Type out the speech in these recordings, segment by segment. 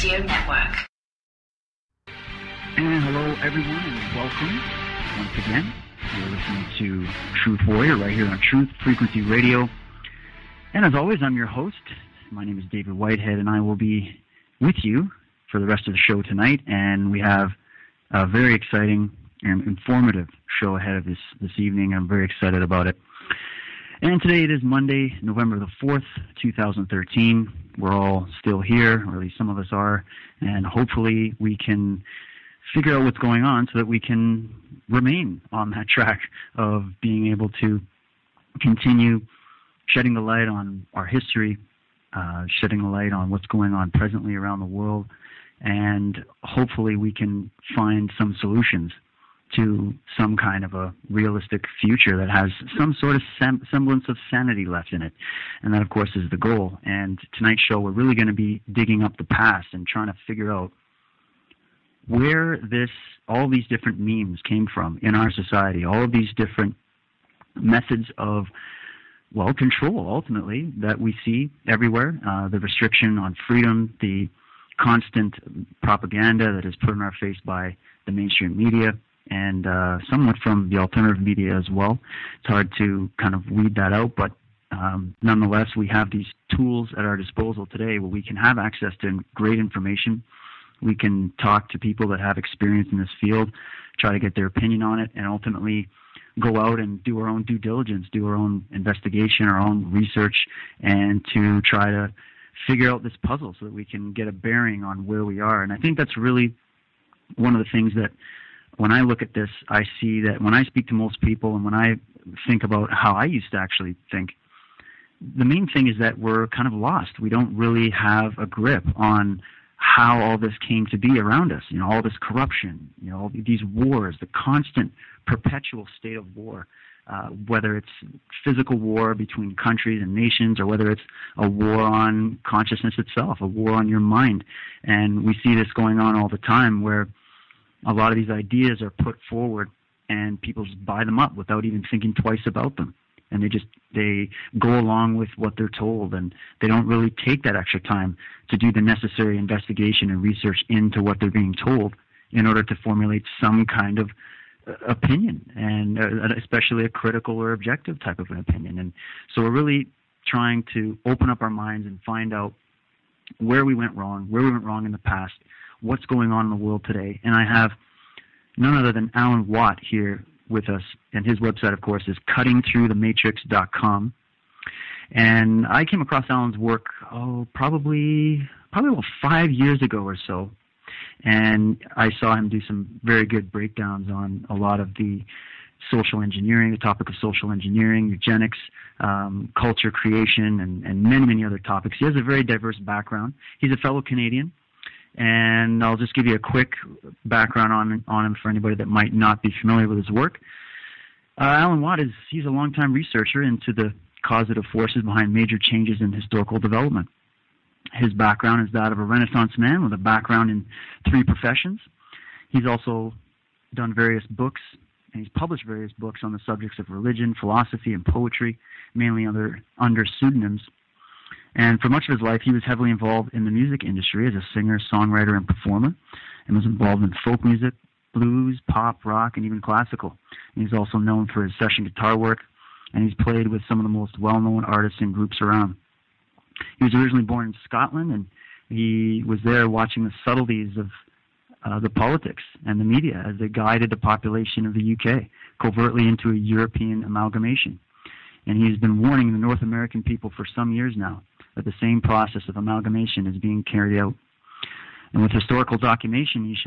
Radio Network. And hello, everyone, and welcome once again. You're listening to Truth Warrior right here on Truth Frequency Radio. And as always, I'm your host. My name is David Whitehead, and I will be with you for the rest of the show tonight. And we have a very exciting and informative show ahead of this evening. I'm very excited about it. And today it is Monday, November the 4th, 2013. We're all still here, or at least some of us are, and hopefully we can figure out what's going on so that we can remain on that track of being able to continue shedding the light on our history, shedding the light on what's going on presently around the world, and hopefully we can find some solutions to some kind of a realistic future that has some sort of semblance of sanity left in it. And that, of course, is the goal. And tonight's show, we're really going to be digging up the past and trying to figure out where all these different memes came from in our society, all of these different methods of, well, control, ultimately, that we see everywhere, the restriction on freedom, the constant propaganda that is put in our face by the mainstream media, and somewhat from the alternative media as well. It's hard to kind of weed that out, but nonetheless, we have these tools at our disposal today where we can have access to great information. We can talk to people that have experience in this field, try to get their opinion on it, and ultimately go out and do our own due diligence, do our own investigation, our own research, and to try to figure out this puzzle so that we can get a bearing on where we are. And I think that's really one of the things that when I look at this, I see that when I speak to most people and when I think about how I used to actually think, the main thing is that we're kind of lost. We don't really have a grip on how all this came to be around us. All this corruption, all these wars, the constant, perpetual state of war, whether it's physical war between countries and nations or whether it's a war on consciousness itself, a war on your mind. And we see this going on all the time where a lot of these ideas are put forward and people just buy them up without even thinking twice about them. And they go along with what they're told, and they don't really take that extra time to do the necessary investigation and research into what they're being told in order to formulate some kind of opinion, and especially a critical or objective type of an opinion. And so we're really trying to open up our minds and find out where we went wrong in the past, what's going on in the world today. And I have none other than Alan Watt here with us, and his website, of course, is cuttingthroughthematrix.com. And I came across Alan's work, probably about 5 years ago or so, and I saw him do some very good breakdowns on a lot of the social engineering, the topic of social engineering, eugenics, culture creation, and many, many other topics. He has a very diverse background. He's a fellow Canadian. And I'll just give you a quick background on him for anybody that might not be familiar with his work. Alan Watt he's a longtime researcher into the causative forces behind major changes in historical development. His background is that of a Renaissance man with a background in 3 professions. He's also done various books, and he's published various books on the subjects of religion, philosophy, and poetry, mainly under pseudonyms. And for much of his life, he was heavily involved in the music industry as a singer, songwriter, and performer, and was involved in folk music, blues, pop, rock, and even classical. And he's also known for his session guitar work, and he's played with some of the most well-known artists and groups around. He was originally born in Scotland, and he was there watching the subtleties of the politics and the media as they guided the population of the UK covertly into a European amalgamation. And he's been warning the North American people for some years now that the same process of amalgamation is being carried out. And with historical documentation, he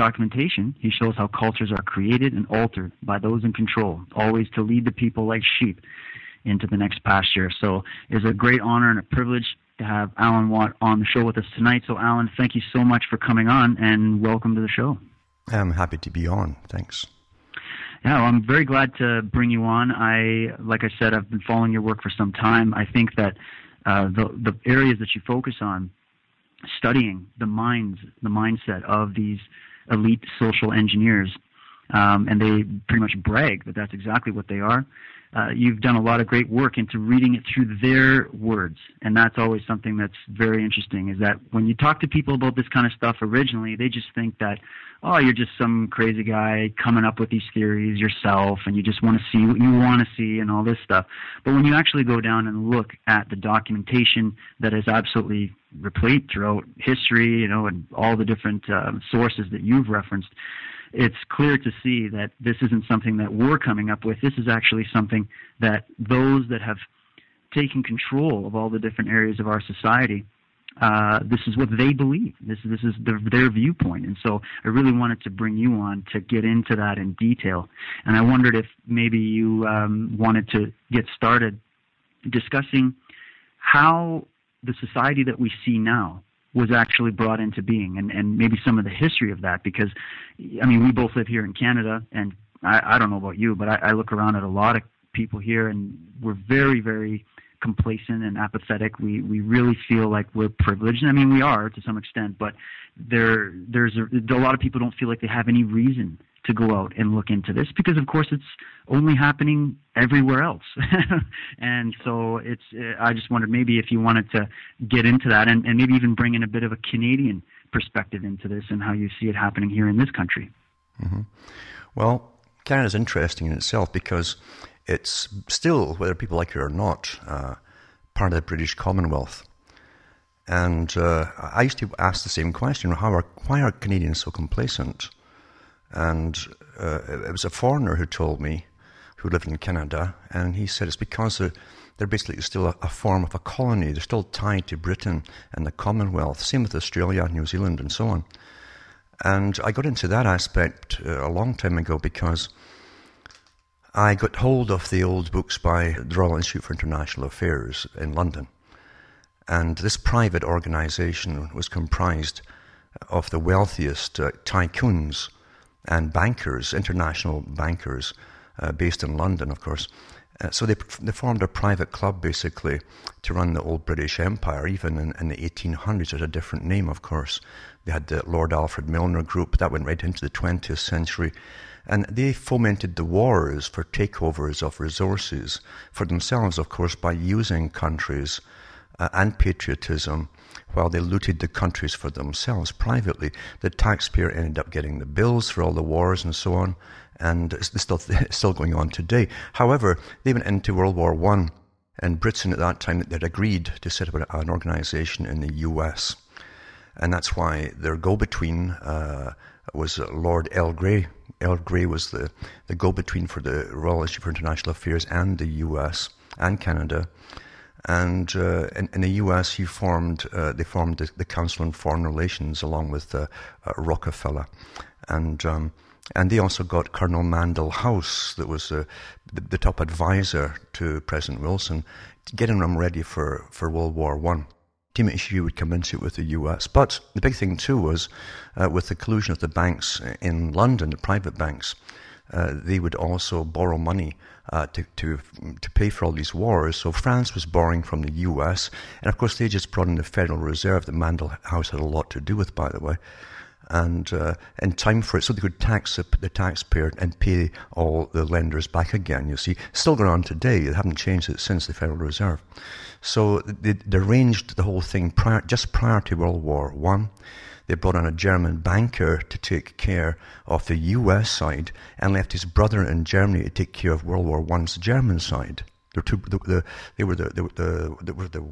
shows how cultures are created and altered by those in control, always to lead the people like sheep into the next pasture. So it's a great honor and a privilege to have Alan Watt on the show with us tonight. So Alan, thank you so much for coming on, and welcome to the show. I'm happy to be on. Thanks. Yeah, well, I'm very glad to bring you on. Like I said, I've been following your work for some time. I think that the areas that you focus on, studying the mindset of these elite social engineers, and they pretty much brag that that's exactly what they are. You've done a lot of great work into reading it through their words, and that's always something that's very interesting, is that when you talk to people about this kind of stuff originally, they just think that, oh, you're just some crazy guy coming up with these theories yourself, and you just want to see what you want to see and all this stuff. But when you actually go down and look at the documentation that is absolutely replete throughout history, and all the different sources that you've referenced, it's clear to see that this isn't something that we're coming up with. This is actually something that those that have taken control of all the different areas of our society, this is what they believe. This is their viewpoint. And so I really wanted to bring you on to get into that in detail. And I wondered if maybe you wanted to get started discussing how the society that we see now was actually brought into being, and maybe some of the history of that, because, I mean, we both live here in Canada, and I don't know about you, but I look around at a lot of people here, and we're very, very complacent and apathetic. We really feel like we're privileged. I mean, we are to some extent, but there's a lot of people don't feel like they have any reason to go out and look into this, because of course it's only happening everywhere else. And so I just wondered maybe if you wanted to get into that and maybe even bring in a bit of a Canadian perspective into this and how you see it happening here in this country. Mm-hmm. Well, Canada's interesting in itself because it's still, whether people like it or not, part of the British Commonwealth. And I used to ask the same question, why are Canadians so complacent? And it was a foreigner who told me, who lived in Canada, and he said it's because they're basically still a form of a colony. They're still tied to Britain and the Commonwealth. Same with Australia, New Zealand, and so on. And I got into that aspect a long time ago because I got hold of the old books by the Royal Institute for International Affairs in London. And this private organization was comprised of the wealthiest tycoons and bankers, international bankers, based in London, of course. So they formed a private club, basically, to run the old British Empire. Even in the 1800s, it had a different name, of course. They had the Lord Alfred Milner Group. That went right into the 20th century. And they fomented the wars for takeovers of resources for themselves, of course, by using countries and patriotism while they looted the countries for themselves privately. The taxpayer ended up getting the bills for all the wars and so on, and it's still going on today. However, they went into World War I, and Britain at that time had agreed to set up an organization in the US. And that's why their go-between was Lord Earl Grey. Earl Grey was the go-between for the Royal Institute for International Affairs and the US and Canada. And in the U.S., they formed the Council on Foreign Relations along with Rockefeller, and they also got Colonel Mandell House, that was the top advisor to President Wilson, getting them ready for World War I. To make sure you would come into it with the U.S. But the big thing too was with the collusion of the banks in London, the private banks. They would also borrow money to pay for all these wars. So France was borrowing from the US, and of course they just brought in the Federal Reserve that Mandell House had a lot to do with, by the way. And in time for it, so they could tax the taxpayer and pay all the lenders back again. You see, still going on today. They haven't changed it since the Federal Reserve. So they arranged the whole thing just prior to World War I. They brought in a German banker to take care of the US side and left his brother in Germany to take care of World War I's German side. They were the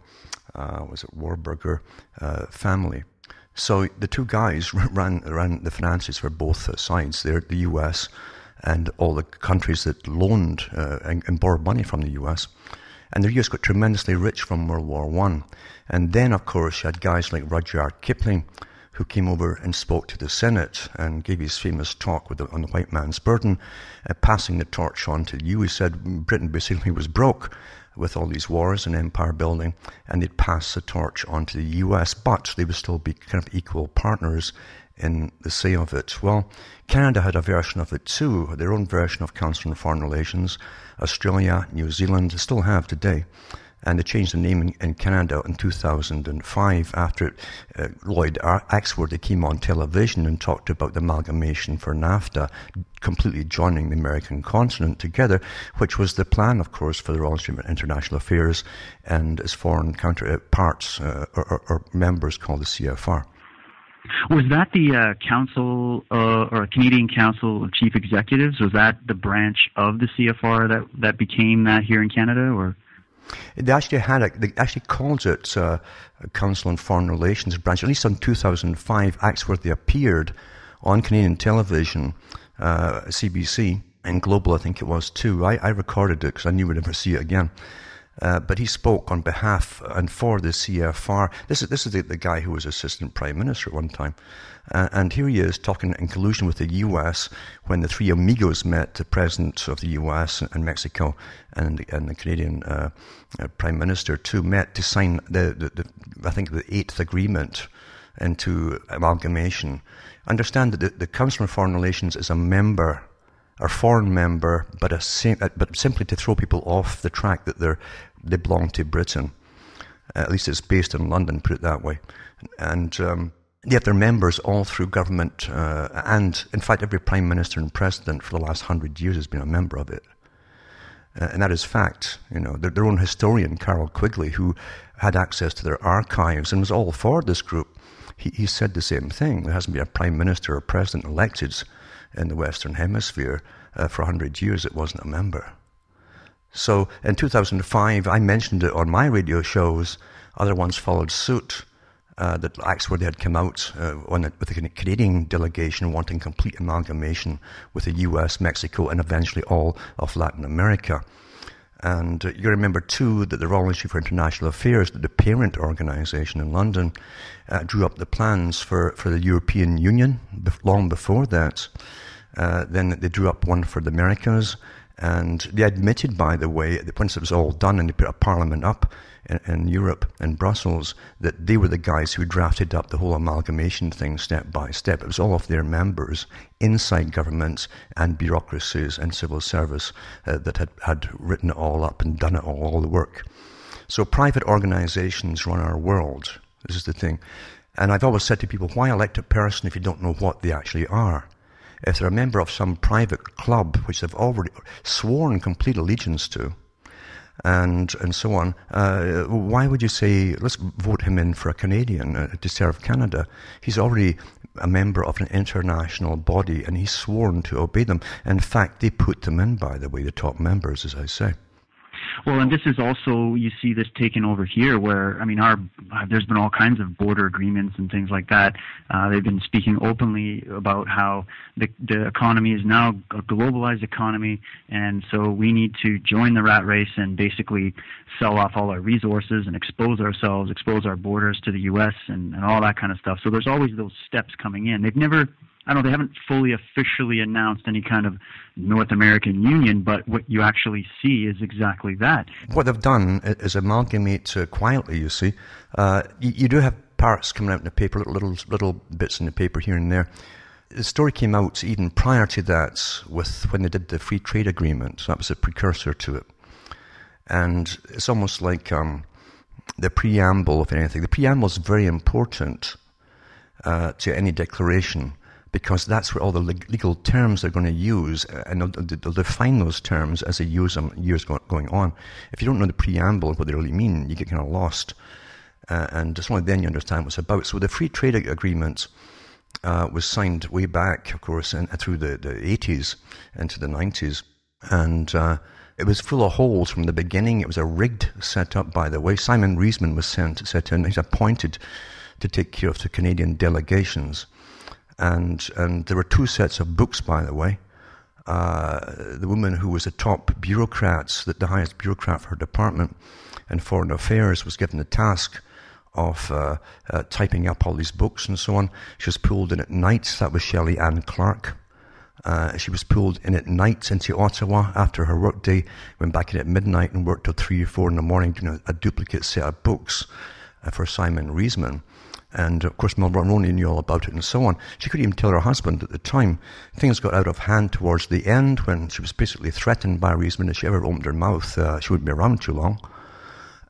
Warburger family. So the two guys ran the finances for both sides. They're the US and all the countries that loaned and borrowed money from the US. And the US got tremendously rich from World War I. And then, of course, you had guys like Rudyard Kipling, who came over and spoke to the Senate and gave his famous talk on the white man's burden, passing the torch on to you. He said Britain basically was broke with all these wars and empire building, and they'd pass the torch on to the US, but they would still be kind of equal partners in the say of it. Well, Canada had a version of it too, their own version of Council on Foreign Relations. Australia, New Zealand still have today. And they changed the name in Canada in 2005 after Lloyd Axworthy came on television and talked about the amalgamation for NAFTA, completely joining the American continent together, which was the plan, of course, for the Royal Institute of International Affairs and its foreign counterparts or members called the CFR. Was that the Council or Canadian Council of Chief Executives? Was that the branch of the CFR that became that here in Canada, or? They actually called it Council on Foreign Relations branch. At least in 2005, Axworthy appeared on Canadian television, CBC, and Global, I think it was too. I recorded it because I knew we'd never see it again. But he spoke on behalf and for the CFR. This is the guy who was Assistant Prime Minister at one time. And here he is talking in collusion with the U.S. when the three amigos met, the President of the U.S. and Mexico and the Canadian Prime Minister too, met to sign I think the 8th agreement into amalgamation. Understand that the Council on Foreign Relations is a member, or foreign member, but simply to throw people off the track that they belong to Britain. At least it's based in London, put it that way. And yet they're members all through government, and in fact every Prime Minister and President for the last 100 years has been a member of it. And that is fact. You know, their own historian, Carroll Quigley, who had access to their archives and was all for this group, he said the same thing. There hasn't been a Prime Minister or President elected in the Western Hemisphere for 100 years that wasn't a member. So in 2005, I mentioned it on my radio shows. Other ones followed suit. That Axworthy had come out with the Canadian delegation wanting complete amalgamation with the US, Mexico, and eventually all of Latin America. And you remember, too, that the Royal Institute for International Affairs, the parent organization in London, drew up the plans for the European Union long before that. Then they drew up one for the Americas, and they admitted, by the way, that once it was all done and they put a parliament up in Europe, in Brussels, that they were the guys who drafted up the whole amalgamation thing step by step. It was all of their members inside governments and bureaucracies and civil service that had written it all up and done it all the work. So private organizations run our world. This is the thing. And I've always said to people, why elect a person if you don't know what they actually are? If they're a member of some private club, which they've already sworn complete allegiance to, and so on, why would you say, let's vote him in for a Canadian to serve Canada? He's already a member of an international body, and he's sworn to obey them. In fact, they put them in, by the way, the top members, as I say. Well, and this is also, you see this taken over here where, I mean, there's been all kinds of border agreements and things like that. They've been speaking openly about how the economy is now a globalized economy, and so we need to join the rat race and basically sell off all our resources and expose ourselves, expose our borders to the U.S. and all that kind of stuff. So there's always those steps coming in. They've never... they haven't fully officially announced any kind of North American Union, but what you actually see is exactly that. What they've done is amalgamate quietly, you see. You do have parts coming out in the paper, little bits in the paper here and there. The story came out even prior to that when they did the free trade agreement. So that was a precursor to it. And it's almost like the preamble, if anything. The preamble is very important to any declaration, because that's where all the legal terms they're going to use, and they'll define those terms as they use them years going on. If you don't know the preamble and what they really mean, you get kind of lost. And it's only then you understand what it's about. So the free trade agreement was signed way back, of course, through the 80s into the 90s. And it was full of holes from the beginning. It was a rigged setup, by the way. Simon Reisman was set in. He's appointed to take care of the Canadian delegations. And there were two sets of books, by the way. The woman who was the top bureaucrat, the highest bureaucrat for her department in Foreign Affairs, was given the task of typing up all these books and so on. She was pulled in at night. That was Shelley Ann Clark. She was pulled in at night into Ottawa after her work day, went back in at midnight and worked till 3 or 4 in the morning doing a duplicate set of books for Simon Reisman. And, of course, Mulroney knew all about it and so on. She couldn't even tell her husband at the time. Things got out of hand towards the end when she was basically threatened by Reisman. If she ever opened her mouth, she wouldn't be around too long.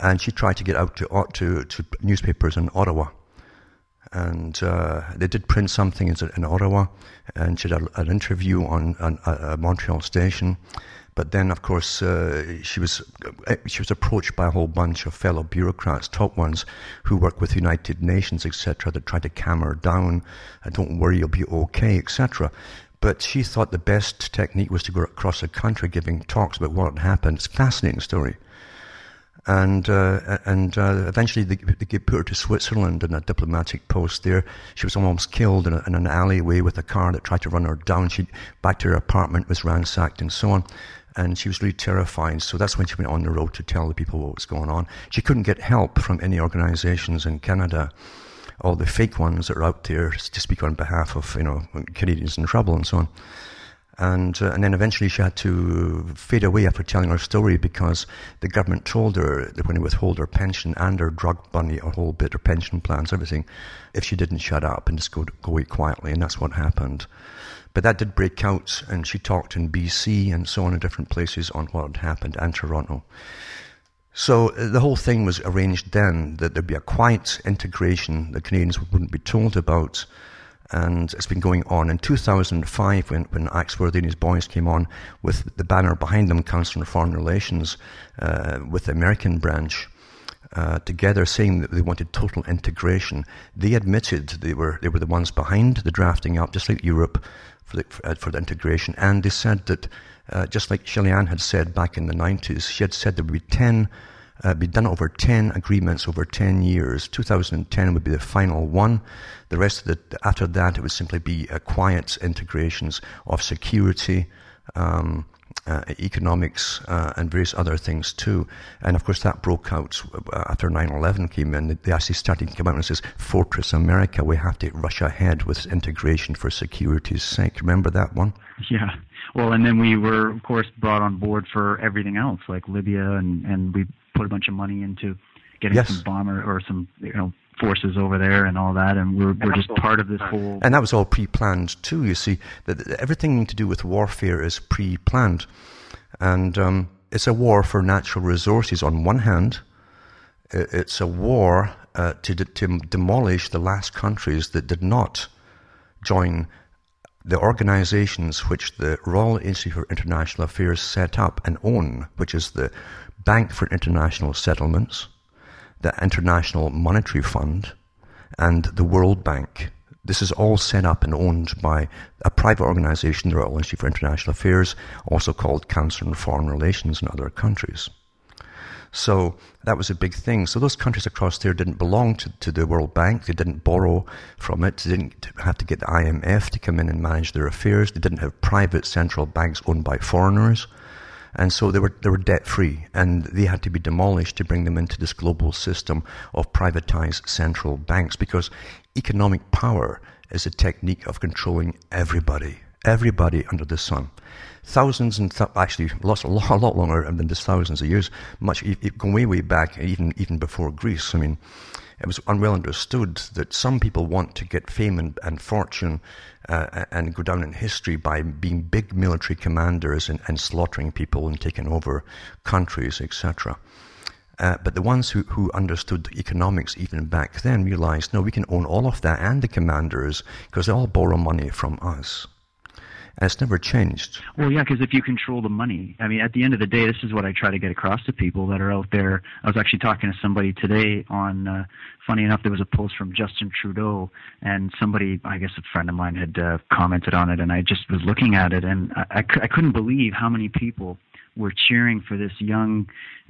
and she tried to get out to newspapers in Ottawa. And they did print something in Ottawa, and she had an interview on a Montreal station. But then, of course, she was approached by a whole bunch of fellow bureaucrats, top ones, who work with the United Nations, etc., that tried to calm her down. Don't worry, you'll be okay, etc. But she thought the best technique was to go across the country giving talks about what had happened. It's a fascinating story. And eventually they put her to Switzerland in a diplomatic post there. She was almost killed in an alleyway with a car that tried to run her down. Back to her apartment, was ransacked and so on. And she was really terrified. So that's when she went on the road to tell the people what was going on. She couldn't get help from any organizations in Canada, all the fake ones that are out there to speak on behalf of, Canadians in trouble and so on. And then eventually she had to fade away after telling her story because the government told her that when they withhold her pension and her drug money, her whole bit, her pension plans, everything, if she didn't shut up and just go away quietly, and that's what happened. But that did break out, and she talked in BC and so on in different places on what had happened, and Toronto. So the whole thing was arranged then that there'd be a quiet integration that Canadians wouldn't be told about. And it's been going on. In 2005, when Axworthy and his boys came on with the banner behind them, Council on Foreign Relations, with the American branch, together saying that they wanted total integration, they admitted they were the ones behind the drafting up, just like Europe, for the integration. And they said that, just like Shelley Ann had said back in the 90s, she had said there would be done over 10 agreements over 10 years. 2010 would be the final one. The rest of after that, it would simply be quiet integrations of security, economics, and various other things too. And of course, that broke out after 9/11 came in. They actually started to come out and says, Fortress America, we have to rush ahead with integration for security's sake. Remember that one? Yeah. Well, and then we were, of course, brought on board for everything else, like Libya, and we put a bunch of money into getting some bomber or some forces over there and all that, and we're just part of this whole. And that was all pre-planned too. You see, that everything to do with warfare is pre-planned, and it's a war for natural resources on one hand. It's a war to demolish the last countries that did not join the organizations which the Royal Institute for International Affairs set up and own, which is the Bank for International Settlements, the International Monetary Fund, and the World Bank. This is all set up and owned by a private organization, the Royal Institute for International Affairs, also called Council on Foreign Relations in other countries. So that was a big thing. So those countries across there didn't belong to the World Bank. They didn't borrow from it. They didn't have to get the IMF to come in and manage their affairs. They didn't have private central banks owned by foreigners. And so they were debt-free, and they had to be demolished to bring them into this global system of privatized central banks, because economic power is a technique of controlling everybody under the sun. Thousands and actually a lot longer than just thousands of years, going way back, even before Greece. I mean, it was well understood that some people want to get fame and fortune and go down in history by being big military commanders and slaughtering people and taking over countries, etc. But the ones who understood economics even back then realized, no, we can own all of that and the commanders because they all borrow money from us. And it's never changed. Well, yeah, because if you control the money, I mean, at the end of the day, this is what I try to get across to people that are out there. I was actually talking to somebody today on, funny enough, there was a post from Justin Trudeau, and somebody, I guess a friend of mine had commented on it, and I just was looking at it, and I couldn't believe how many people were cheering for this young,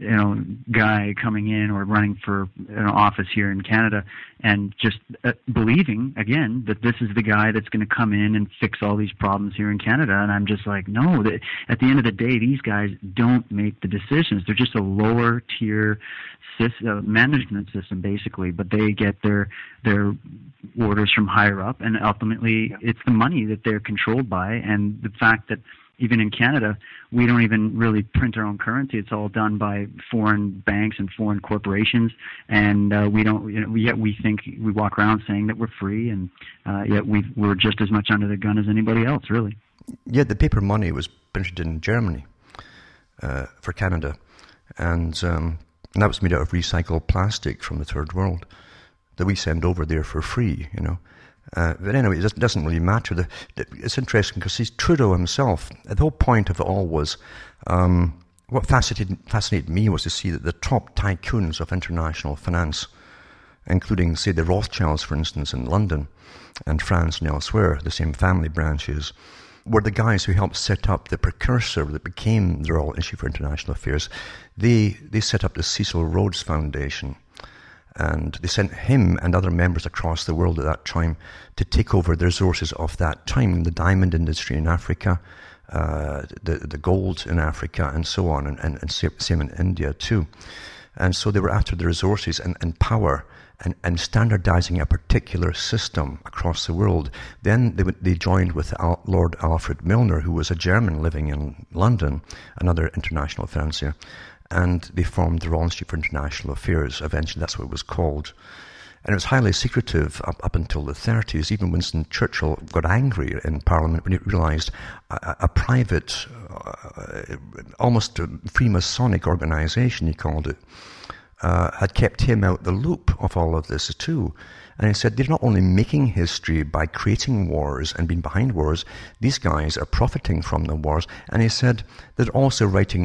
guy coming in or running for office here in Canada, and just believing again that this is the guy that's going to come in and fix all these problems here in Canada. And I'm just like, no. At the end of the day, these guys don't make the decisions. They're just a lower tier management system, basically. But they get their orders from higher up, and ultimately, it's the money that they're controlled by, and the fact that even in Canada, we don't even really print our own currency. It's all done by foreign banks and foreign corporations, and we don't. Yet we think we walk around saying that we're free, and yet we're just as much under the gun as anybody else, really. Yeah, the paper money was printed in Germany for Canada, and And that was made out of recycled plastic from the third world that we send over there for free, But anyway, it doesn't really matter. It's interesting because Trudeau himself, the whole point of it all was, what fascinated me was to see that the top tycoons of international finance, including, say, the Rothschilds, for instance, in London and France and elsewhere, the same family branches, were the guys who helped set up the precursor that became the Royal Institute for International Affairs. They set up the Cecil Rhodes Foundation, and they sent him and other members across the world at that time to take over the resources of that time, the diamond industry in Africa, the gold in Africa, and so on, and same in India too. And so they were after the resources and power and standardizing a particular system across the world. Then they joined with Lord Alfred Milner, who was a German living in London, another international financier, and they formed the Royal Institute for International Affairs. Eventually, that's what it was called. And it was highly secretive up until the 30s. Even Winston Churchill got angry in Parliament when he realized a private, almost a Freemasonic organization, he called it, had kept him out the loop of all of this too. And he said, they're not only making history by creating wars and being behind wars, these guys are profiting from the wars. And he said, they're also writing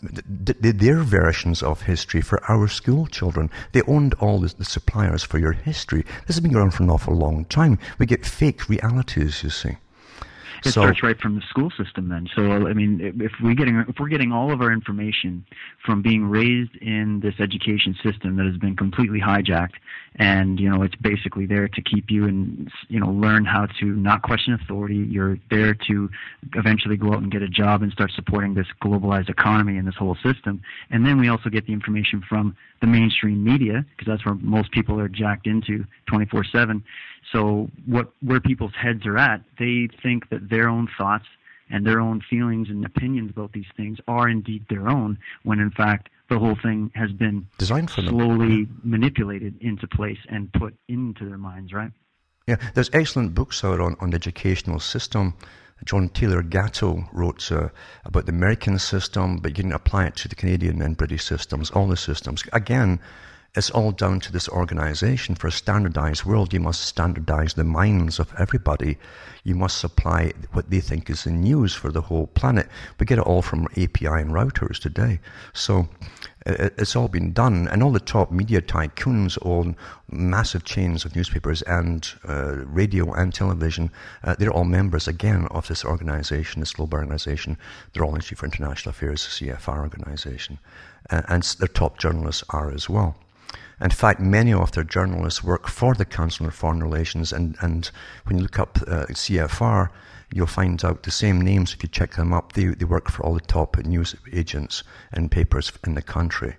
their versions of history for our school children. They owned all the suppliers for your history. This has been going on for an awful long time. We get fake realities, you see. It starts right from the school system then. So, I mean, if we're getting all of our information from being raised in this education system that has been completely hijacked, and, it's basically there to keep you and, learn how to not question authority. You're there to eventually go out and get a job and start supporting this globalized economy and this whole system. And then we also get the information from the mainstream media, because that's where most people are jacked into 24/7. So where people's heads are at, they think that their own thoughts and their own feelings and opinions about these things are indeed their own, when in fact the whole thing has been designed for them, slowly manipulated into place and put into their minds, right? Yeah, there's excellent books out on the educational system. John Taylor Gatto wrote about the American system, but you can apply it to the Canadian and British systems, all the systems. Again, it's all down to this organization. For a standardized world, you must standardize the minds of everybody. You must supply what they think is the news for the whole planet. We get it all from API and routers today. So it's all been done. And all the top media tycoons own massive chains of newspapers and radio and television. They're all members, again, of this organization, this global organization, the Royal Institute for International Affairs, CFR organization. And their top journalists are as well. In fact, many of their journalists work for the Council on Foreign Relations, and when you look up CFR, you'll find out the same names. If you check them up, they work for all the top news agents and papers in the country.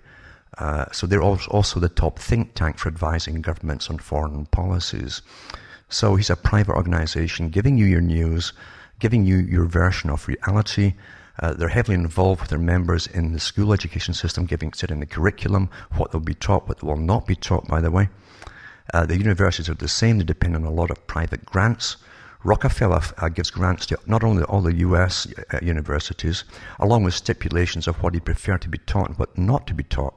So they're also the top think tank for advising governments on foreign policies. So he's a private organization giving you your news, giving you your version of reality. They're heavily involved with their members in the school education system, setting the curriculum, what will be taught, what will not be taught, by the way. The universities are the same. They depend on a lot of private grants. Rockefeller gives grants to not only all the U.S. universities, along with stipulations of what he preferred to be taught and what not to be taught.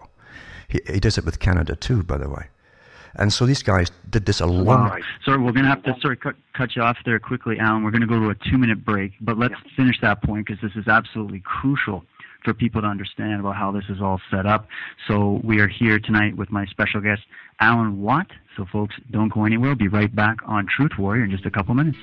He does it with Canada too, by the way. And so these guys did this a long... Right. Sorry, we're going to have to cut you off there quickly, Alan. We're going to go to a 2-minute break, but let's finish that point because this is absolutely crucial for people to understand about how this is all set up. So we are here tonight with my special guest, Alan Watt. So folks, don't go anywhere. We'll be right back on Truth Warrior in just a couple minutes.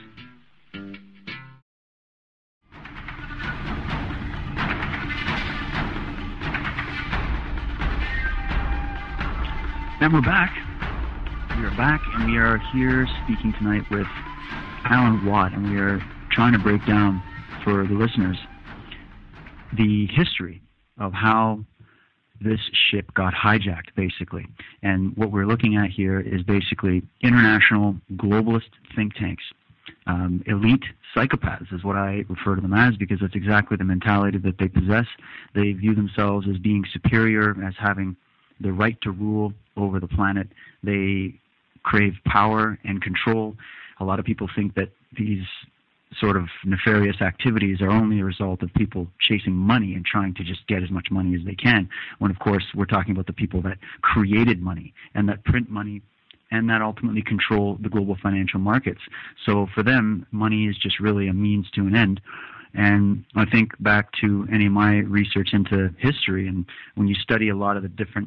And we're back. We are back, and we are here speaking tonight with Alan Watt, and we are trying to break down for the listeners the history of how this ship got hijacked, basically. And what we're looking at here is basically international globalist think tanks. Elite psychopaths is what I refer to them as, because that's exactly the mentality that they possess. They view themselves as being superior, as having the right to rule over the planet. They crave power and control. A lot of people think that these sort of nefarious activities are only a result of people chasing money and trying to just get as much money as they can, when of course we're talking about the people that created money and that print money and that ultimately control the global financial markets. So for them, money is just really a means to an end. And I think back to any of my research into history, and when you study a lot of the different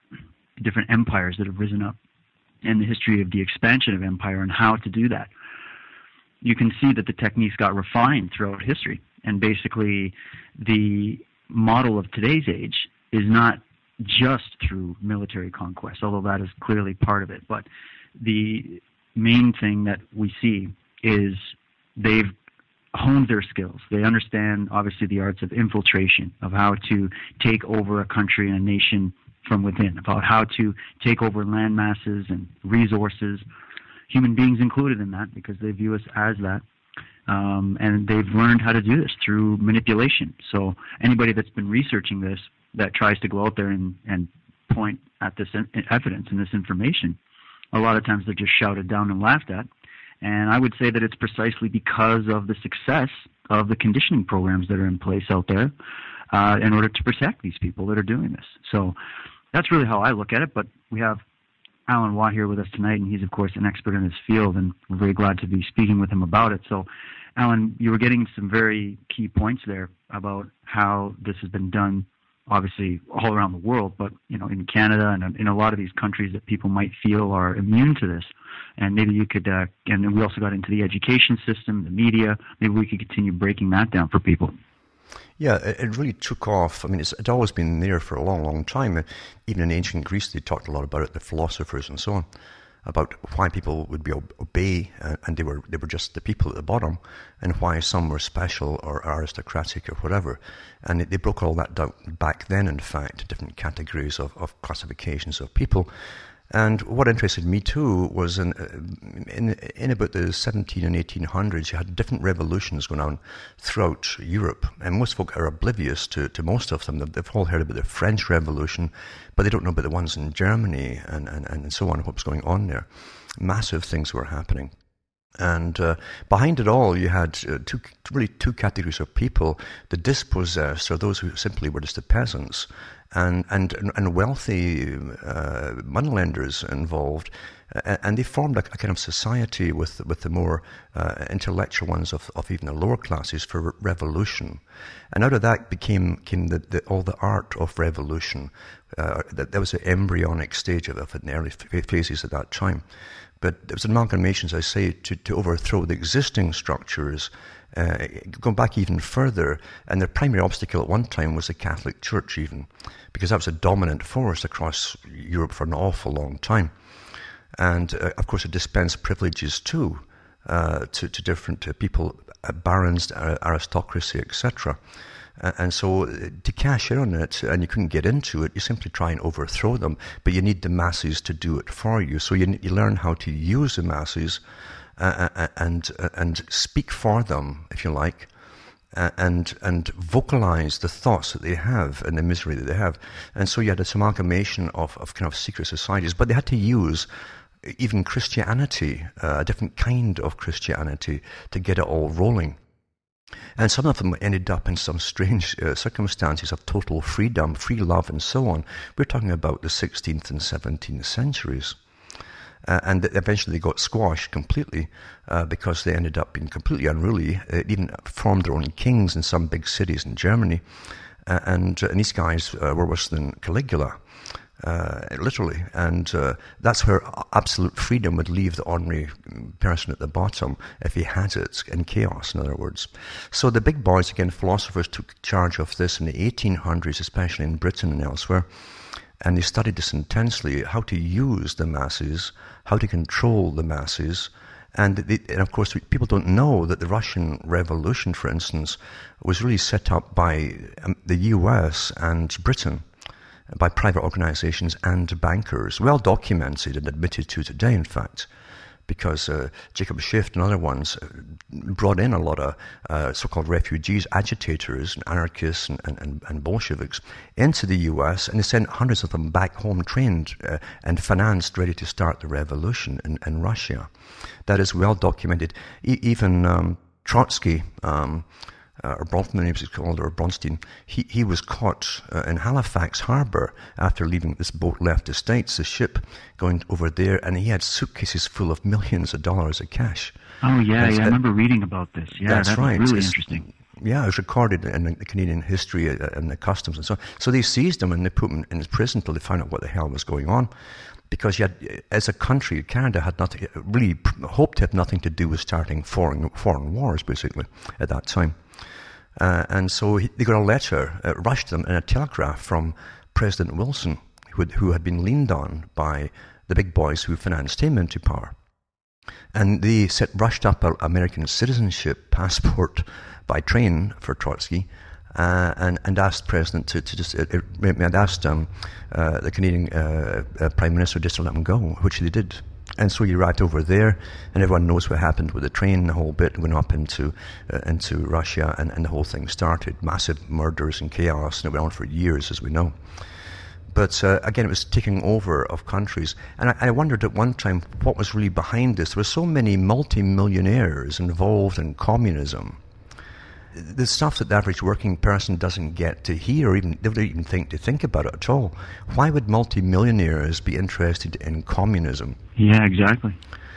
empires that have risen up and the history of the expansion of empire and how to do that, you can see that the techniques got refined throughout history. And basically, the model of today's age is not just through military conquest, although that is clearly part of it. But the main thing that we see is they've honed their skills. They understand, obviously, the arts of infiltration, of how to take over a country and a nation from within, about how to take over land masses and resources, human beings included in that, because they view us as that. And they've learned how to do this through manipulation. So anybody that's been researching this, that tries to go out there and point at this evidence and this information, a lot of times they're just shouted down and laughed at. And I would say that it's precisely because of the success of the conditioning programs that are in place out there in order to protect these people that are doing this. So that's really how I look at it. But we have Alan Watt here with us tonight, and he's, of course, an expert in his field, and we're very glad to be speaking with him about it. So, Alan, you were getting some very key points there about how this has been done, obviously, all around the world, but, in Canada and in a lot of these countries that people might feel are immune to this. And maybe you could, and then we also got into the education system, the media. Maybe we could continue breaking that down for people. Yeah, it really took off. I mean, it's always been there for a long, long time. Even in ancient Greece, they talked a lot about it, the philosophers and so on, about why people would obey, and they were just the people at the bottom, and why some were special or aristocratic or whatever. And they broke all that down back then, in fact, different categories of classifications of people. And what interested me too was in about the 17 and 1800s, you had different revolutions going on throughout Europe. And most folk are oblivious to most of them. They've all heard about the French Revolution, but they don't know about the ones in Germany and so on, what was going on there. Massive things were happening. And behind it all, you had two categories of people: the dispossessed, or those who simply were just the peasants, and wealthy moneylenders involved, and they formed a kind of society with the more intellectual ones of even the lower classes for revolution. And out of that came all the art of revolution. That was the embryonic stage of it in the early phases at that time. But it was an amalgamation, as I say, to overthrow the existing structures, going back even further. And their primary obstacle at one time was the Catholic Church even, because that was a dominant force across Europe for an awful long time. And, of course, it dispensed privileges too to different people, barons, aristocracy, etc. And so to cash in on it, and you couldn't get into it, you simply try and overthrow them, but you need the masses to do it for you. So you learn how to use the masses and speak for them, if you like, and vocalize the thoughts that they have and the misery that they have. And so you had this amalgamation of kind of secret societies, but they had to use even Christianity, a different kind of Christianity, to get it all rolling. And some of them ended up in some strange circumstances of total freedom, free love, and so on. We're talking about the 16th and 17th centuries. And eventually they got squashed completely because they ended up being completely unruly. They even formed their own kings in some big cities in Germany. And these guys were worse than Caligula. Literally, and that's where absolute freedom would leave the ordinary person at the bottom if he had it, in chaos, in other words. So the big boys, again, philosophers, took charge of this in the 1800s, especially in Britain and elsewhere, and they studied this intensely, how to use the masses, how to control the masses. And of course, people don't know that the Russian Revolution, for instance, was really set up by the US and Britain, by private organizations and bankers, well documented and admitted to today, in fact, because Jacob Schiff and other ones brought in a lot of so-called refugees, agitators, and anarchists and Bolsheviks into the US, and they sent hundreds of them back home trained and financed, ready to start the revolution in Russia. That is well documented. Even Trotsky, or Bronfman, he was called, or Bronstein, he was caught in Halifax Harbour after leaving. This boat left the States, the ship going over there, and he had suitcases full of millions of dollars of cash. Oh, yeah, I remember reading about this. Yeah, that's right. Really interesting. Yeah, it was recorded in the Canadian history and the customs and so on. So they seized him and they put him in prison until they found out what the hell was going on. Because you had, as a country, Canada had nothing, really hoped to have nothing to do with starting foreign wars, basically, at that time. And so they got a letter, rushed them in a telegraph from President Wilson, who had been leaned on by the big boys who financed him into power. And they rushed up an American citizenship passport by train for Trotsky, and asked President to just asked the Canadian Prime Minister just to let him go, which they did. And so he arrived over there, and everyone knows what happened with the train, the whole bit, going up into Russia, and the whole thing started. Massive murders and chaos, and it went on for years, as we know. But again, it was taking over of countries. And I wondered at one time what was really behind this. There were so many multi-millionaires involved in communism. The stuff that the average working person doesn't get to hear, or even they don't even think about it at all. Why would multi-millionaires be interested in communism? Yeah, exactly.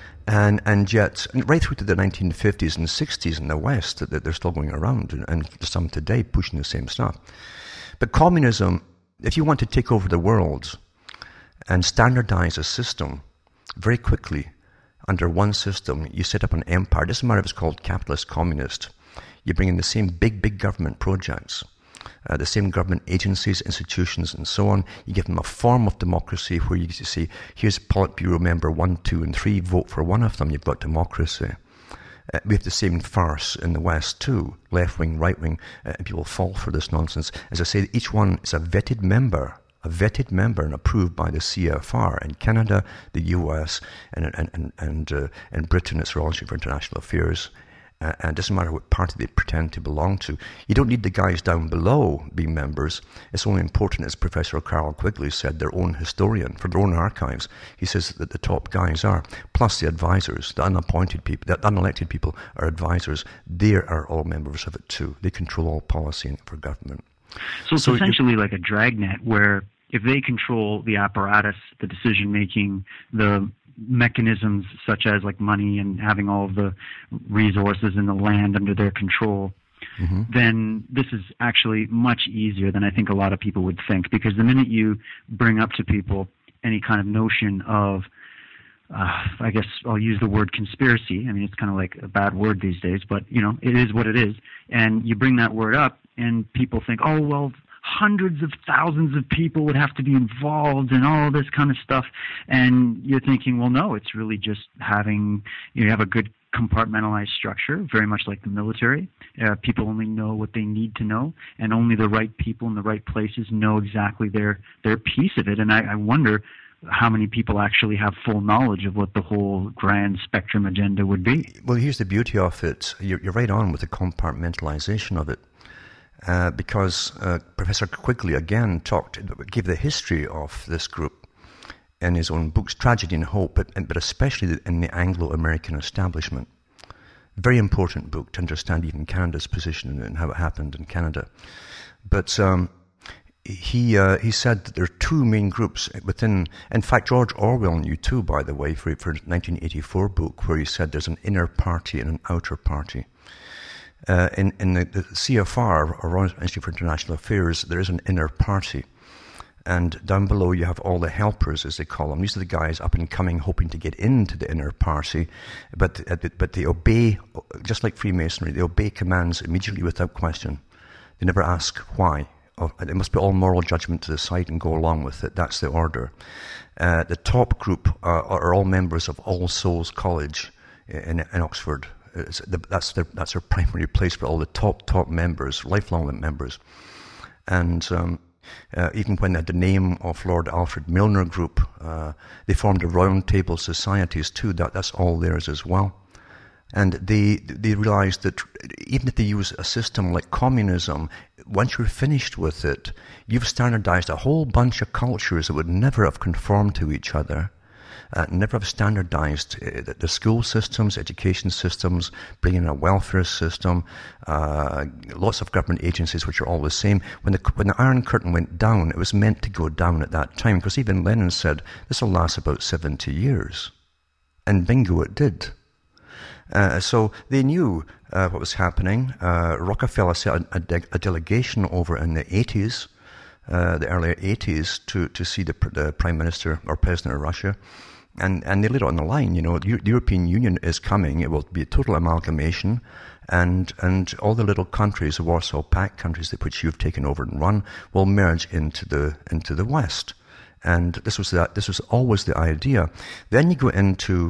And yet, right through to the 1950s and 60s in the West, that they're still going around, and some today pushing the same stuff. But communism, if you want to take over the world and standardize a system very quickly under one system, you set up an empire. It doesn't matter if it's called capitalist, communist. You bring in the same big government projects, the same government agencies, institutions, and so on. You give them a form of democracy where you say, here's Politburo member 1, 2, and 3, vote for one of them, you've got democracy. We have the same farce in the West too, left-wing, right-wing, people fall for this nonsense. As I say, each one is a vetted member and approved by the CFR in Canada, the US, and Britain, it's Royal Institute for International Affairs. And it doesn't matter what party they pretend to belong to. You don't need the guys down below being members. It's only important, as Professor Carroll Quigley said, their own historian, for their own archives. He says that the top guys are, plus the advisors, the unappointed people, the unelected people are advisors. They are all members of it too. They control all policy for government. So it's essentially like a dragnet where if they control the apparatus, the decision-making, the mechanisms such as like money and having all of the resources in the land under their control, then this is actually much easier than I think a lot of people would think. Because the minute you bring up to people any kind of notion of, I guess I'll use the word conspiracy. I mean, it's kind of like a bad word these days, but you know, it is what it is. And you bring that word up and people think, oh, well, hundreds of thousands of people would have to be involved in all this kind of stuff. And you're thinking, well, no, it's really just having, you have a good compartmentalized structure, very much like the military. People only know what they need to know, and only the right people in the right places know exactly their piece of it. And I wonder how many people actually have full knowledge of what the whole grand spectrum agenda would be. Well, here's the beauty of it. You're right on with the compartmentalization of it. Because Professor Quigley again gave the history of this group in his own books, Tragedy and Hope, but especially in the Anglo-American establishment. Very important book to understand even Canada's position and how it happened in Canada. But he said that there are two main groups within. In fact, George Orwell knew too, by the way, for 1984 book, where he said there's an inner party and an outer party. In the CFR, or Royal Institute for International Affairs, there is an inner party. And down below you have all the helpers, as they call them. These are the guys up and coming, hoping to get into the inner party. But they obey, just like Freemasonry, they obey commands immediately without question. They never ask why. They must put all moral judgment to the side and go along with it. That's the order. The top group are all members of All Souls College in Oxford. That's their primary place for all the top members, lifelong members. And even when they had the name of Lord Alfred Milner Group, they formed the Round Table Societies too. That's all theirs as well. And they realized that even if they use a system like communism, once you're finished with it, you've standardized a whole bunch of cultures that would never have conformed to each other. never have standardized the school systems, education systems, bringing in a welfare system, lots of government agencies which are all the same. When the Iron Curtain went down, it was meant to go down at that time, because even Lenin said, this will last about 70 years. And bingo, it did. So they knew what was happening. Rockefeller sent a delegation over in the 80s, the early 80s, to see the Prime Minister or President of Russia. And they laid it on the line, the European Union is coming, it will be a total amalgamation, and all the little countries, the Warsaw Pact countries which you've taken over and run, will merge into the West. And this was always the idea. Then you go into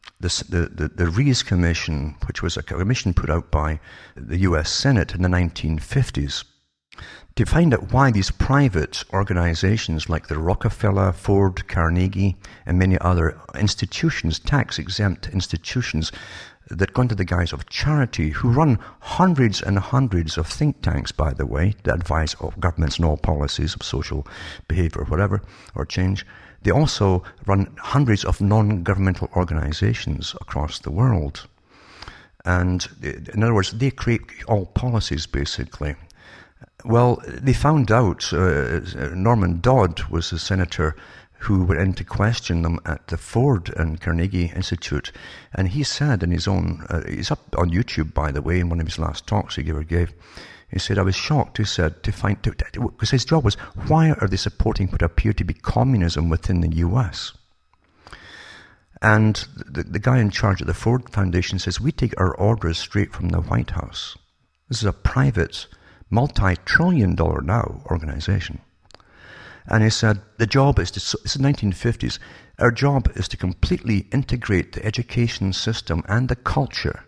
the Rees Commission, which was a commission put out by the US Senate in the 1950s, to find out why these private organizations like the Rockefeller, Ford, Carnegie, and many other institutions, tax-exempt institutions, that go under the guise of charity, who run hundreds and hundreds of think tanks, by the way, that advise of governments on all policies of social behavior or whatever, or change. They also run hundreds of non-governmental organizations across the world. And in other words, they create all policies, basically. Well, they found out, Norman Dodd was a senator who went in to question them at the Ford and Carnegie Institute. And he said in his own, he's up on YouTube, by the way, in one of his last talks he ever gave, he said, I was shocked, he said, because his job was, why are they supporting what appeared to be communism within the US? And the guy in charge of the Ford Foundation says, we take our orders straight from the White House. This is a private, multi-trillion-dollar now organization. And he said, the job is to, it's the 1950s, our job is to completely integrate the education system and the culture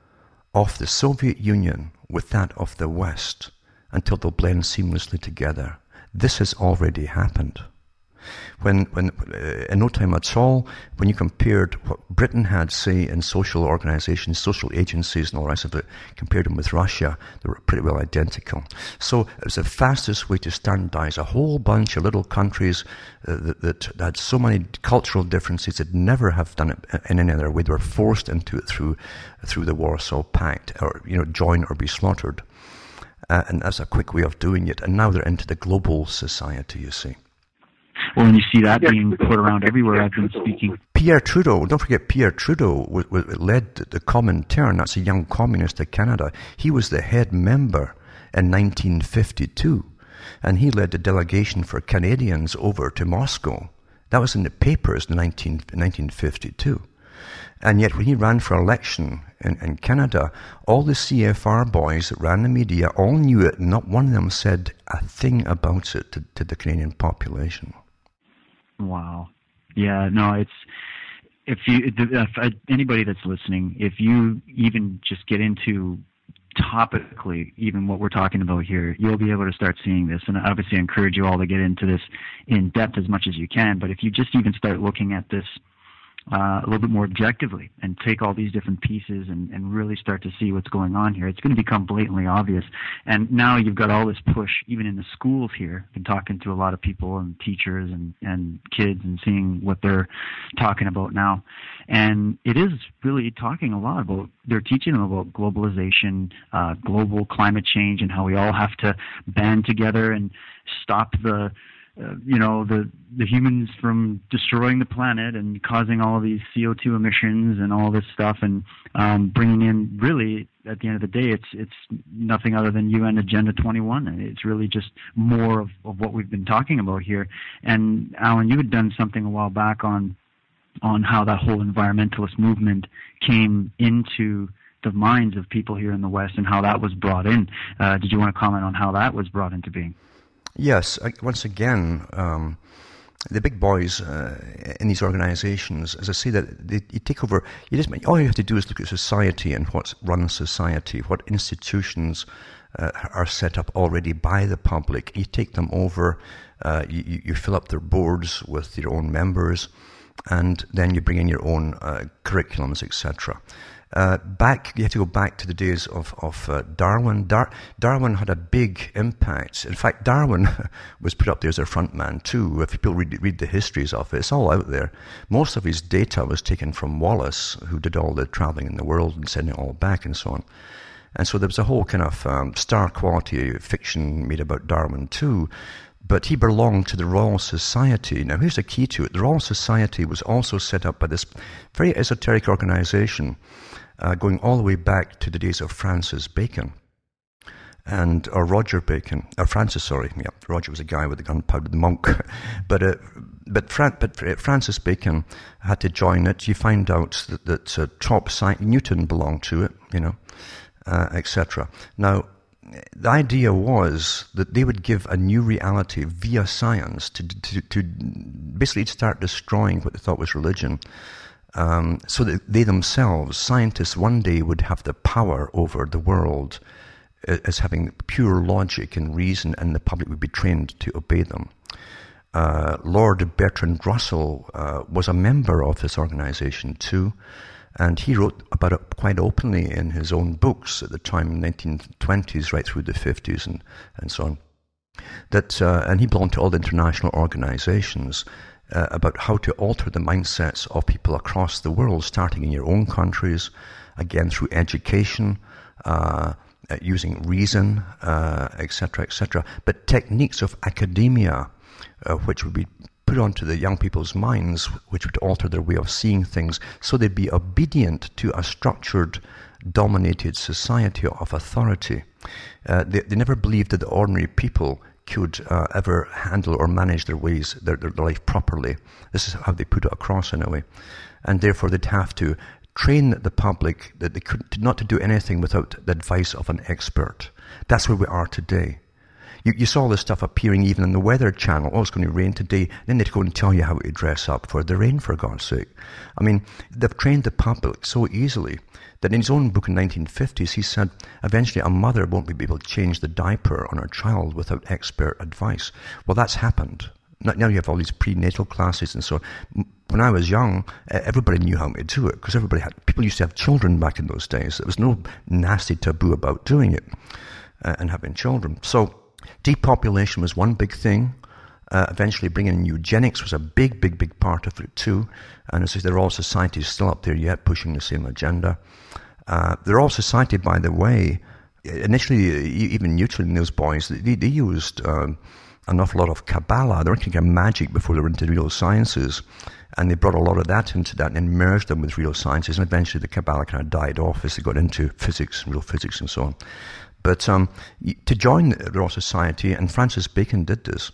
of the Soviet Union with that of the West until they'll blend seamlessly together. This has already happened. When in no time at all, when you compared what Britain had, say, in social organizations, social agencies and all the rest of it, compared them with Russia, they were pretty well identical. So it was the fastest way to standardize a whole bunch of little countries that had so many cultural differences that never have done it in any other way. They were forced into it through the Warsaw Pact, or join or be slaughtered. And that's a quick way of doing it. And now they're into the global society, you see. Well, and you see that being put around everywhere. I've been speaking. Pierre Trudeau, don't forget Pierre Trudeau led the Comintern. That's a young communist of Canada. He was the head member in 1952, and he led the delegation for Canadians over to Moscow. That was in the papers in 1952. And yet when he ran for election in Canada, all the CFR boys that ran the media all knew it, and not one of them said a thing about it to the Canadian population. Wow. Yeah, no, it's, if anybody that's listening, if you even just get into topically even what we're talking about here, you'll be able to start seeing this. And obviously I encourage you all to get into this in depth as much as you can. But if you just even start looking at this a little bit more objectively and take all these different pieces and really start to see what's going on here, it's going to become blatantly obvious. And now you've got all this push, even in the schools here. I've been talking to a lot of people and teachers and kids and seeing what they're talking about now. And it is really talking a lot about, they're teaching them about globalization, global climate change, and how we all have to band together and stop the humans from destroying the planet and causing all of these CO2 emissions and all this stuff, and bringing in, really, at the end of the day, it's nothing other than UN Agenda 21. It's really just more of what we've been talking about here. And Alan, you had done something a while back on how that whole environmentalist movement came into the minds of people here in the West and how that was brought in. Did you want to comment on how that was brought into being? Yes, once again, the big boys in these organizations, as I say, that you take over, all you have to do is look at society and what runs society, what institutions are set up already by the public. You take them over, you fill up their boards with your own members, and then you bring in your own curriculums, etc. You have to go back to the days of Darwin. Darwin had a big impact. In fact, Darwin was put up there as a front man too. If people read the histories of it, it's all out there. Most of his data was taken from Wallace, who did all the traveling in the world and sending it all back and so on. And so there was a whole kind of star quality fiction made about Darwin too. But he belonged to the Royal Society. Now here's the key to it. The Royal Society was also set up by this very esoteric organization going all the way back to the days of Francis Bacon. Or Roger Bacon, or Francis, sorry. Yeah, Roger was a guy with the gunpowder, the monk. But Francis Bacon had to join it. You find out that top science, Newton belonged to it, etc. Now, the idea was that they would give a new reality via science to basically start destroying what they thought was religion. So that they themselves, scientists, one day would have the power over the world as having pure logic and reason, and the public would be trained to obey them. Lord Bertrand Russell was a member of this organization too, and he wrote about it quite openly in his own books at the time, 1920s, right through the 50s and so on. And he belonged to all the international organizations about how to alter the mindsets of people across the world, starting in your own countries, again through education, using reason, etc., etc. But techniques of academia, which would be put onto the young people's minds, which would alter their way of seeing things, so they'd be obedient to a structured, dominated society of authority. They never believed that the ordinary people could ever handle or manage their ways, their life properly. This is how they put it across anyway. And therefore they'd have to train the public that they could not to do anything without the advice of an expert. That's where we are today. You saw this stuff appearing even in the Weather Channel. Oh, it's going to rain today. Then they'd go and tell you how to dress up for the rain, for God's sake. I mean, they've trained the public so easily that in his own book in the 1950s, he said, eventually a mother won't be able to change the diaper on her child without expert advice. Well, that's happened. Now you have all these prenatal classes and so on. When I was young, everybody knew how to do it because people used to have children back in those days. There was no nasty taboo about doing it and having children. So depopulation was one big thing. Eventually bringing in eugenics was a big, big, big part of it too. And as I say, the Royal Society is still up there yet, pushing the same agenda. The Royal Society, by the way, initially, even Newton and those boys, they used an awful lot of Kabbalah. They were thinking of magic before they were into real sciences. And they brought a lot of that into that and merged them with real sciences. And eventually the Kabbalah kind of died off as they got into physics, real physics and so on. But to join the Royal Society, and Francis Bacon did this,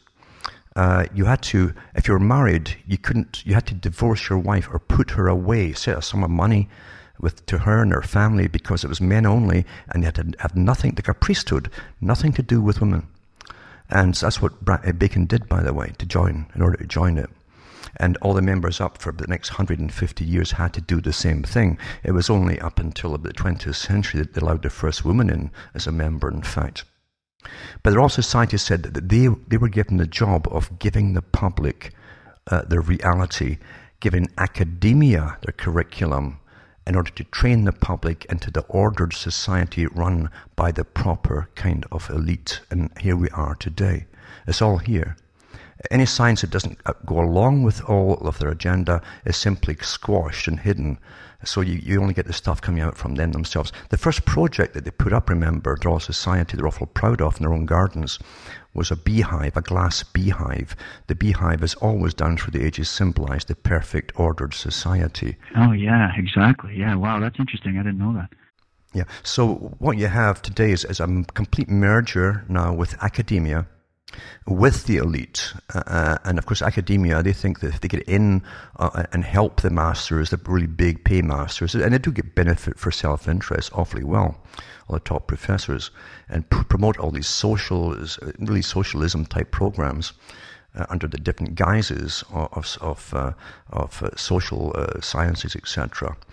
you had to, if you were married, you had to divorce your wife or put her away, set a sum of money to her and her family because it was men only, and you had to have nothing, like a priesthood, nothing to do with women. And that's what Bacon did, by the way, in order to join it. And all the members up for the next 150 years had to do the same thing. It was only up until the 20th century that they allowed the first woman in as a member, in fact. But the Royal Society said that they were given the job of giving the public their reality, giving academia their curriculum, in order to train the public into the ordered society run by the proper kind of elite. And here we are today. It's all here. Any science that doesn't go along with all of their agenda is simply squashed and hidden. So you only get the stuff coming out from them themselves. The first project that they put up, remember, the Royal Society, they're awful proud of in their own gardens, was a beehive, a glass beehive. The beehive has always down through the ages symbolized the perfect ordered society. Oh, yeah, exactly. Yeah, wow, that's interesting. I didn't know that. Yeah, so what you have today is a complete merger now with academia, with the elite. And of course, academia, they think that if they get in and help the masters, the really big pay masters, and they do get benefit for self-interest awfully well, all the top professors, and promote all these really socialism type programs under the different guises of social sciences, etc.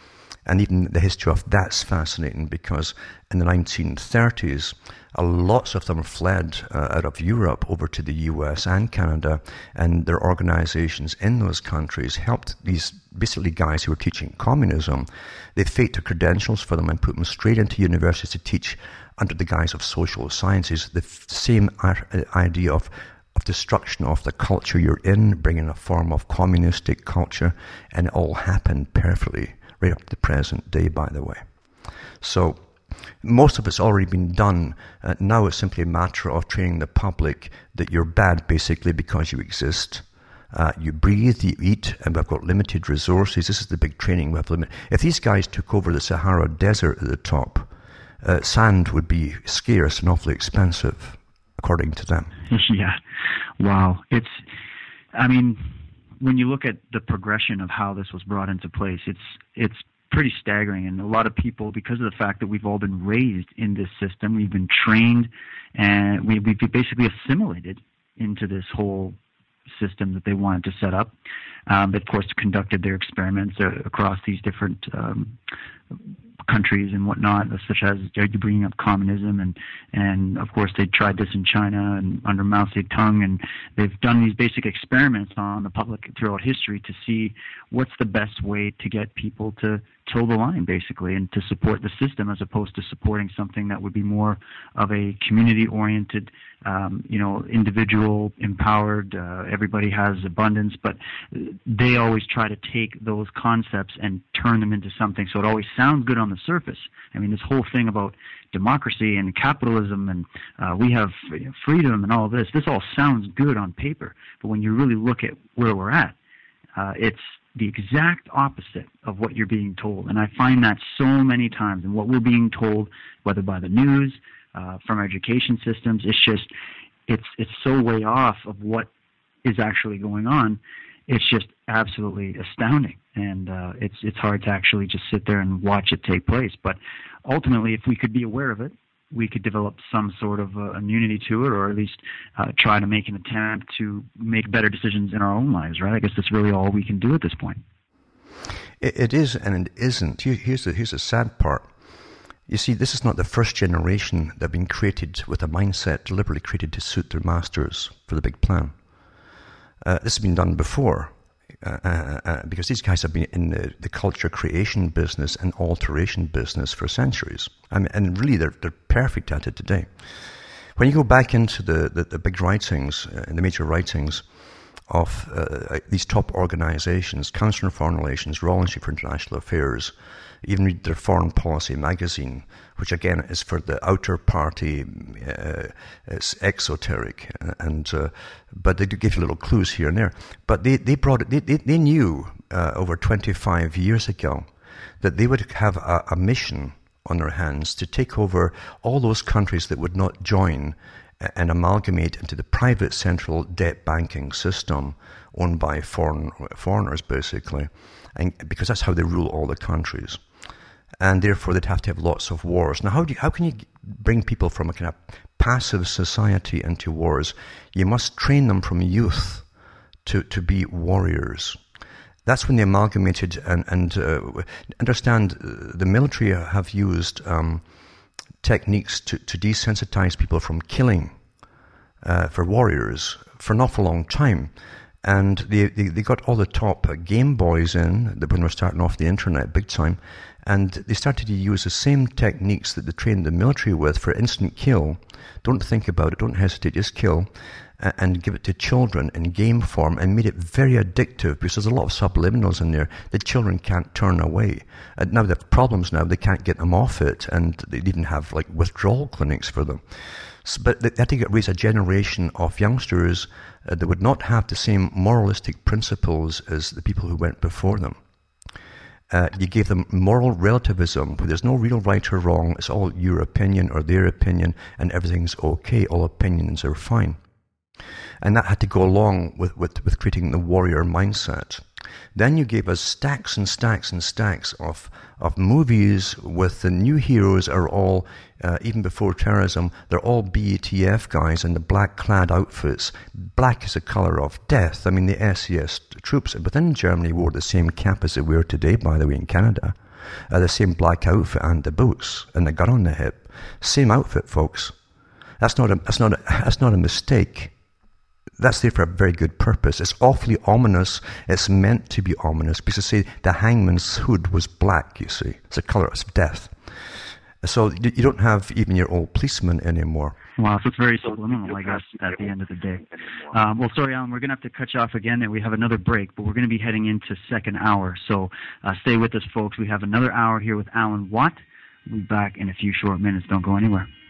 And even the history of that's fascinating, because in the 1930s, lots of them fled out of Europe over to the US and Canada, and their organizations in those countries helped these basically guys who were teaching communism. They faked their credentials for them and put them straight into universities to teach under the guise of social sciences, the same idea of destruction of the culture you're in, bringing a form of communistic culture, and it all happened perfectly right up to the present day, by the way. So most of it's already been done. Now it's simply a matter of training the public that you're bad basically because you exist. You breathe, you eat, and we've got limited resources. This is the big training we have limit. If these guys took over the Sahara Desert at the top, sand would be scarce and awfully expensive, according to them. Yeah. Wow. When you look at the progression of how this was brought into place, it's pretty staggering. And a lot of people, because of the fact that we've all been raised in this system, we've been trained, and we've basically assimilated into this whole system that they wanted to set up. They, of course, conducted their experiments across these different countries and whatnot, such as you're bringing up communism, and of course they tried this in China and under Mao Zedong, and they've done these basic experiments on the public throughout history to see what's the best way to get people to toe the line, basically, and to support the system as opposed to supporting something that would be more of a community-oriented, individual, empowered, everybody has abundance, but they always try to take those concepts and turn them into something, so it always sounds good on the surface. I mean, this whole thing about democracy and capitalism and we have freedom and all this all sounds good on paper, but when you really look at where we're at, it's the exact opposite of what you're being told. And I find that so many times, and what we're being told, whether by the news, from our education systems, it's so way off of what is actually going on. It's just absolutely astounding. And it's hard to actually just sit there and watch it take place. But ultimately, if we could be aware of it, we could develop some sort of immunity to it, or at least try to make an attempt to make better decisions in our own lives, right? I guess that's really all we can do at this point. It is and it isn't. Here's the sad part. You see, this is not the first generation that have been created with a mindset deliberately created to suit their masters for the big plan. This has been done before. Because these guys have been in the culture creation business and alteration business for centuries. And really, they're perfect at it today. When you go back into the big writings, the major writings of these top organizations, Council on Foreign Relations, Royal Institute for International Affairs, even read their Foreign Policy magazine, which again is for the outer party, it's exoteric, but they do give you little clues here and there. But they knew over 25 years ago that they would have a mission on their hands to take over all those countries that would not join and amalgamate into the private central debt banking system owned by foreigners, basically, and because that's how they rule all the countries. And therefore, they'd have to have lots of wars. Now, how can you bring people from a kind of passive society into wars? You must train them from youth to be warriors. That's when they amalgamated and understand the military have used techniques to desensitize people from killing for warriors for an awful long time. And they got all the top Game Boys in when they were starting off the internet big time, and they started to use the same techniques that they trained the military with for instant kill. Don't think about it, don't hesitate, just kill, and give it to children in game form, and made it very addictive because there's a lot of subliminals in there that children can't turn away. And now they have problems now, they can't get them off it, and they even have like withdrawal clinics for them. But they had to raise a generation of youngsters that would not have the same moralistic principles as the people who went before them. You gave them moral relativism, where there's no real right or wrong, it's all your opinion or their opinion, and everything's okay, all opinions are fine. And that had to go along with creating the warrior mindset. Then you gave us stacks and stacks and stacks of movies with the new heroes are all, even before terrorism, they're all BATF guys in the black-clad outfits. Black is the color of death. I mean, the SES troops within Germany wore the same cap as they wear today, by the way, in Canada. the same black outfit and the boots and the gun on the hip. Same outfit, folks. That's not a mistake. That's there for a very good purpose. It's awfully ominous. It's meant to be ominous because, say, the hangman's hood was black, you see. It's the colour of death. So you don't have even your old policeman anymore. Wow, so it's very subliminal, I guess, at the end of the day. Well, sorry, Alan, we're going to have to cut you off again, and we have another break, but we're going to be heading into second hour. So stay with us, folks. We have another hour here with Alan Watt. We'll be back in a few short minutes. Don't go anywhere.